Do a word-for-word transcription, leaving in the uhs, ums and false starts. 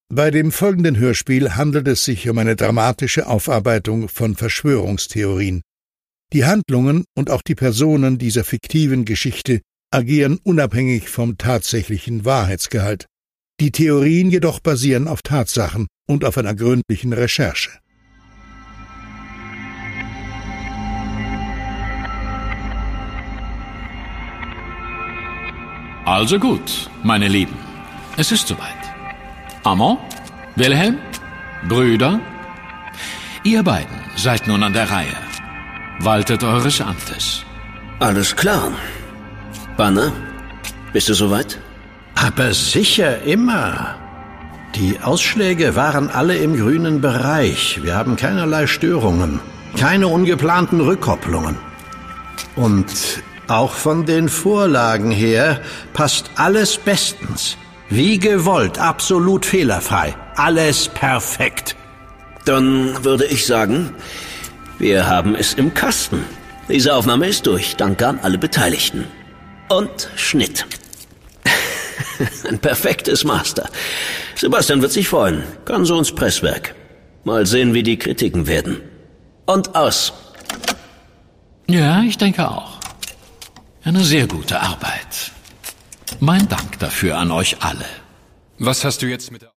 Bei dem folgenden Hörspiel handelt es sich um eine dramatische Aufarbeitung von Verschwörungstheorien. Die Handlungen und auch die Personen dieser fiktiven Geschichte agieren unabhängig vom tatsächlichen Wahrheitsgehalt. Die Theorien jedoch basieren auf Tatsachen und auf einer gründlichen Recherche. Also gut, meine Lieben, es ist soweit. Amon, Wilhelm, Brüder, ihr beiden seid nun an der Reihe. Waltet eures Amtes. Alles klar. Banner, bist du soweit? Aber sicher, immer. Die Ausschläge waren alle im grünen Bereich. Wir haben keinerlei Störungen, keine ungeplanten Rückkopplungen. Und auch von den Vorlagen her passt alles bestens. Wie gewollt, absolut fehlerfrei. Alles perfekt. Dann würde ich sagen, wir haben es im Kasten. Diese Aufnahme ist durch. Danke an alle Beteiligten. Und Schnitt. Ein perfektes Master. Sebastian wird sich freuen. Kann so ins Presswerk. Mal sehen, wie die Kritiken werden. Und aus. Ja, ich denke auch. Eine sehr gute Arbeit. Mein Dank dafür an euch alle. Was hast du jetzt mit der